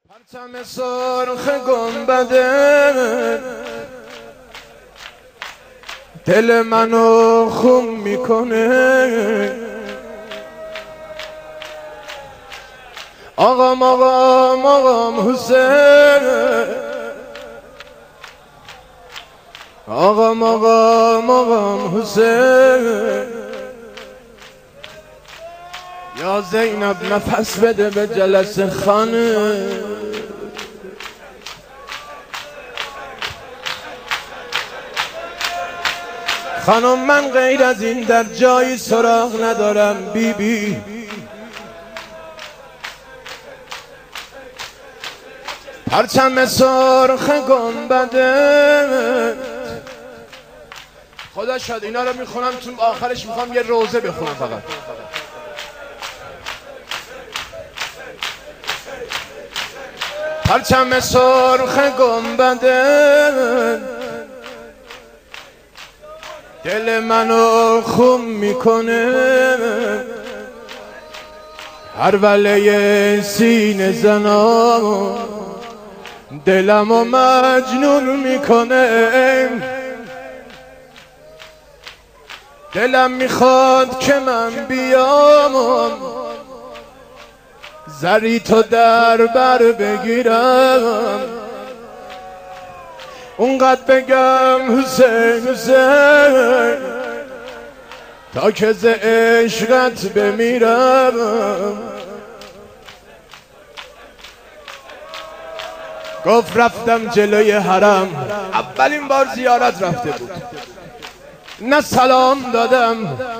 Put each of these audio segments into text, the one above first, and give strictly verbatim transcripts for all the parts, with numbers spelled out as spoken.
پرچم سرخ گنبده دل منو خون میکنه. آقام آقام آقام حسین، آقام آقام آقام حسین. یا زینب نفس بده به جلسه خانه. خانم من غیر از این در جایی سراغ ندارم بی بی. پرچم سرخ گنبده، خدا شاید اینا رو میخونم تو آخرش میخوام یه روزه بخونم فقط. پرچم سرخ گنبده دل منو خون میکنه. هر وله سینه زنا دلمو مجنون میکنه. دلم میخواد که من بیام زری تو در بر بگیرم، اونقدر بگم حسین حسین تا که ز عشقت بمیرم. گفت رفتم جلوی حرم، اولین بار زیارت رفته بود، نه سلام دادم،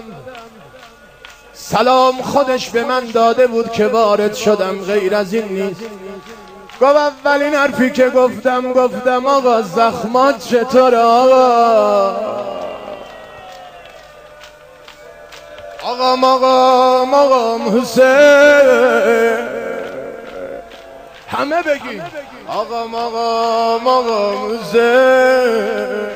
سلام خودش به من داده بود که وارد شدم، غیر از این نیست. گفت اولین حرفی که گفتم گفتم آقا زخمات چطوره آقا؟ آقام آقام آقام حسین، همه بگی آقام آقام آقام حسین.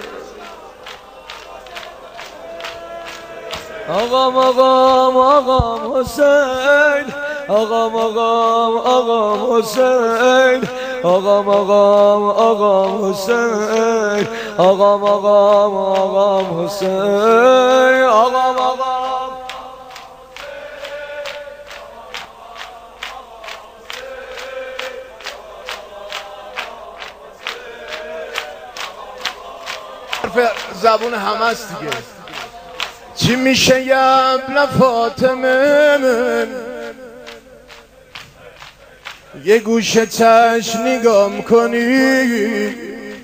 آقام آقام آقام حسین، آقام آقام آقام حسین، آقام آقام آقام حسین، آقام آقام آقام حسین، آقام آقام حرف زبون همه است دیگه. چی میشه یبن فاطمه من، یه گوشه چشم نگام کنی،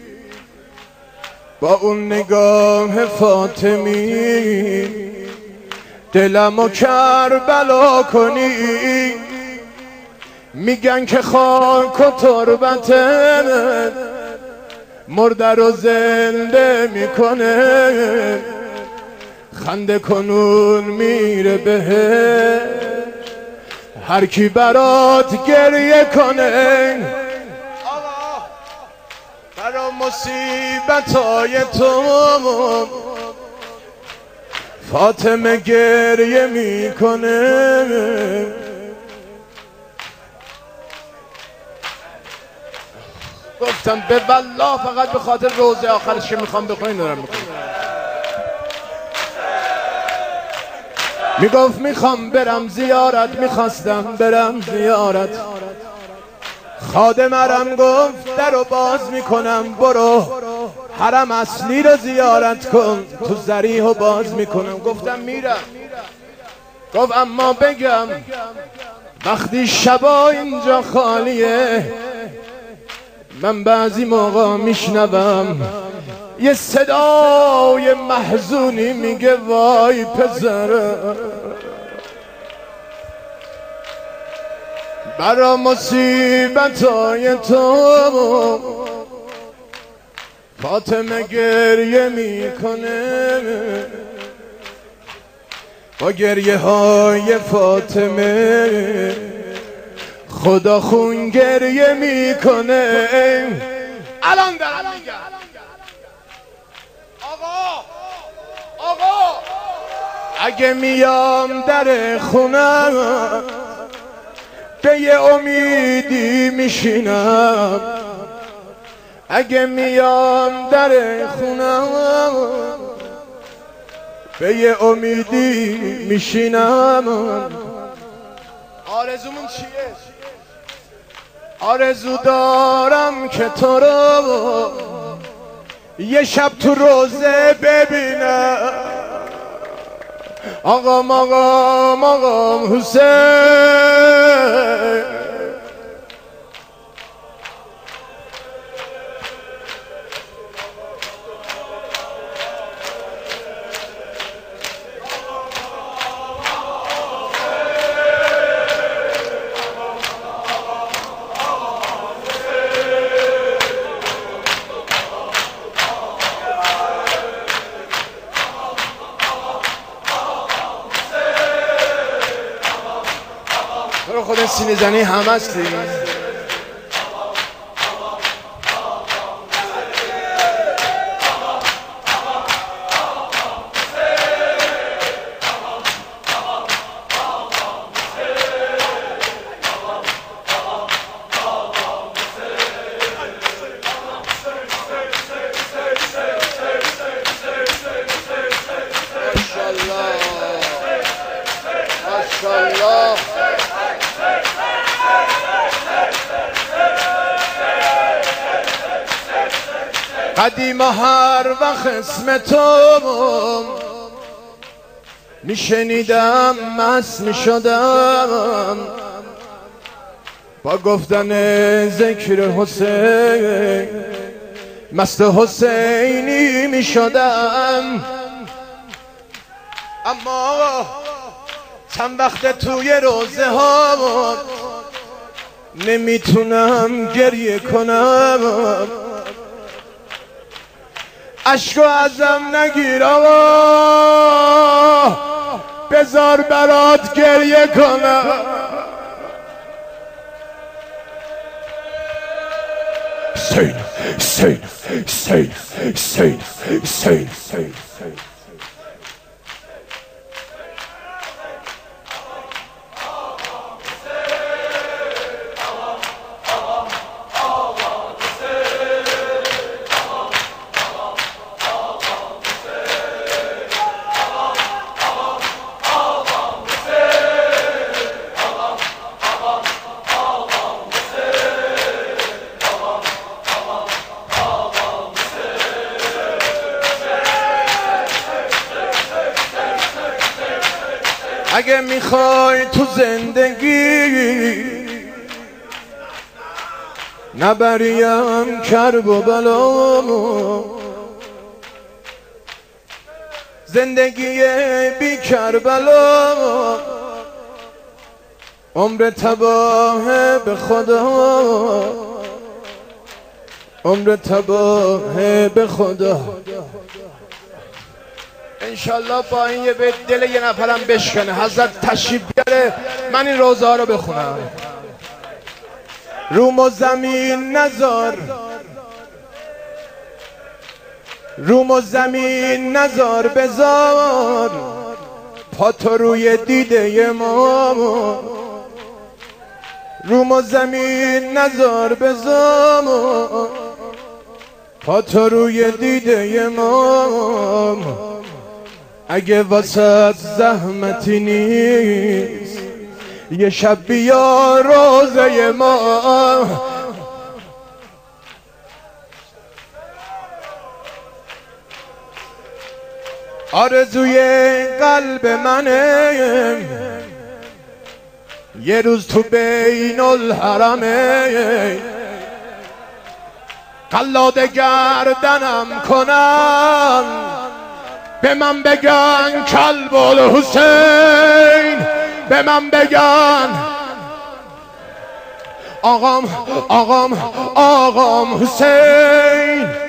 با اون نگاه فاطمی دلمو کربلا کنی. میگن که خاک و تربت من مرده رو زنده میکنه. خنده کنون میره بهش هر کی برات گریه کنه. برا مصیبتای تو فاطمه گریه میکنه. گفتم به والله فقط به خاطر روزه آخرش که میخوام بخونین دارم میخونم. میگفت میخوام برم زیارت، میخواستم برم زیارت، خادم حرم گفت درو باز میکنم، برو حرم اصلی رو زیارت کن، تو ذریحو باز میکنم. گفتم میرم. گفت اما بگم وقتی شبا اینجا خالیه، من بعضی موقع میشنوم یه صدای محزونی میگه وای پسرم. برا مصیبتای تو فاطمه گریه میکنه. با گریه های فاطمه خدا خون گریه میکنه. الان دارم میگم آقا آقا اگه میام در خونم به یه امیدی میشینم اگه میام در خونم به یه امیدی میشینم آرزومون چیه؟ آرزو دارم که تو رو یه شب تو روزه ببینم آقام آقام آقام حسین تو خود سینه زنی هم هستی ماشاءالله قدیم هر وقت اسم تو میشنیدم مست میشدم با گفتن ذکر حسین مست حسینی میشدم اما چند وقت توی روزه ها نمیتونم گریه کنم عشقو ازم نگیر آقا بذار برات گریه کنم سین سین سین سین سین سین اگه میخوای تو زندگی نبریم کرب و بلا زندگی بی کربلا عمر تباه به خدا عمر تباه به خدا انشالله با این یه بیت دل یه نفرم بشکنه حضرت تشریف بیاره من این روزه ها رو بخونم روم و زمین نزار روم و زمین نزار بزار پا تو روی دیده ما روم و زمین نزار بزار پا تو روی دیده ما اگه واسه زحمتی نیست یه شب بیا روزه ما آرزوی قلب منه یه روز تو بین الحرمه قلاده گردنم کنن به من بگن کلب الحسین به من بگن آقام آقام آقام حسین